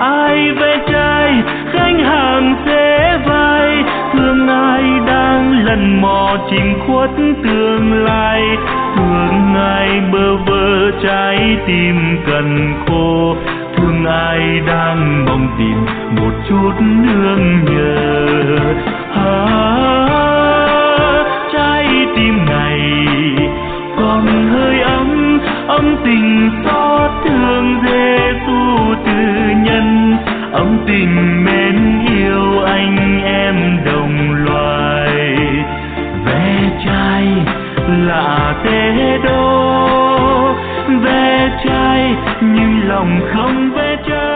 ai ve chai gánh hàng xế vai, thương ai đang lần mò chìm khuất tương lai, thương ai bơ vơ trái tim cần khô, thương ai đang mong tìm một chút nương nhờ. Trái tim này còn hơi ấm, ấm tình xót thương Giêsu từ nhân, ấm tình mến yêu anh em đồng loài. Ve chai lạ thế đó, ve chai nhưng lòng không ve chai.